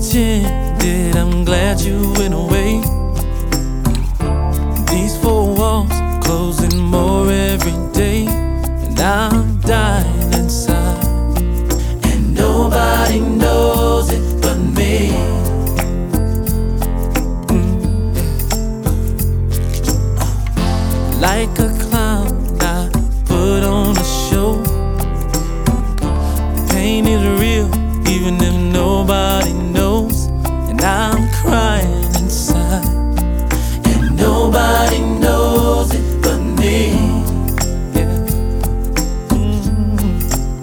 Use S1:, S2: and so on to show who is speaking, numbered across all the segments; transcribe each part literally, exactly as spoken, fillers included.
S1: pretended I'm glad you went away. These four walls closing more every day, and I'm dying inside, and nobody knows it but me. Mm. Like a clown, I put on a show. Pain is real, even if nobody knows, and I'm crying inside, and nobody knows it but me. Yeah. Mm.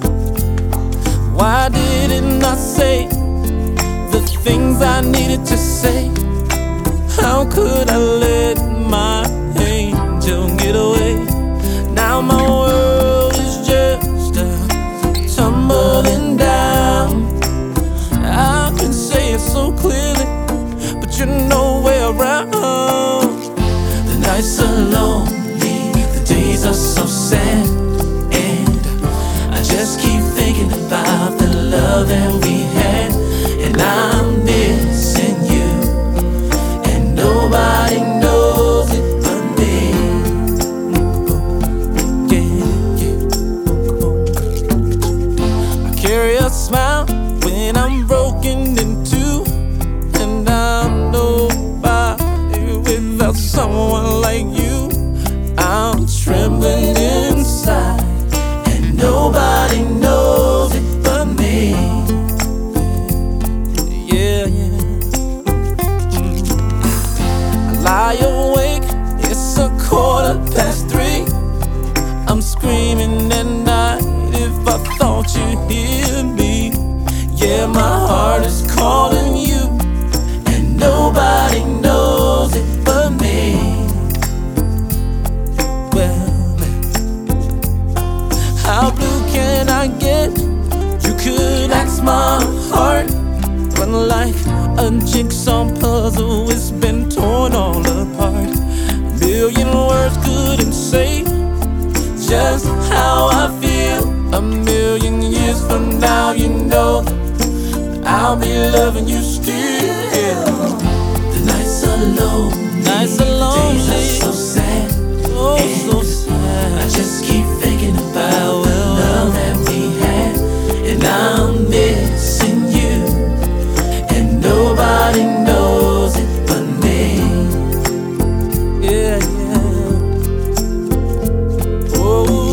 S1: Why didn't I say the things I needed to say? How could I let my angel get away? Now my world is just a tumbling down. I can say it so clearly, but you're nowhere around. The nights are lonely, the days are so sad, and I just keep thinking about the love that we had, and I'm missing you, and nobody knows it but me. Yeah, yeah. I carry a smile when I'm broken in two, and I'm nobody without someone like you. I'm trembling inside, and nobody knows it but me. Yeah, yeah. Mm. I lie awake, it's a quarter past three. I'm screaming at night if I thought you'd hear me. Yeah, my heart is calling you, and nobody knows it but me. Well, how blue can I get? You could ask my heart, but like a jigsaw puzzle, it's been torn all apart. A million words couldn't say just how I feel. A million years from now, you know I'll be loving you still. The nights are lonely, nights are lonely, the days are so sad, oh so sad. I just keep thinking about the love that we had, and I'm missing you, and nobody knows it but me. Yeah, yeah. Oh.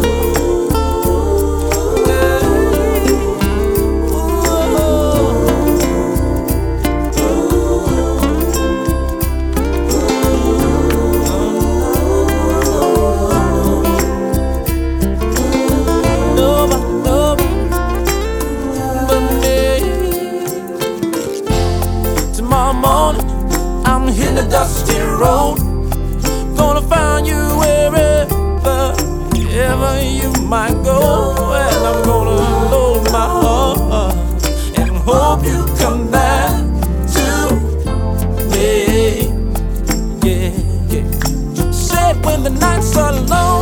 S1: Tomorrow morning, I'm hitting the dusty road, gonna find you wherever, ever you might go. And I'm gonna load my heart and hope you come back to me. Yeah, yeah. Said when the nights are long,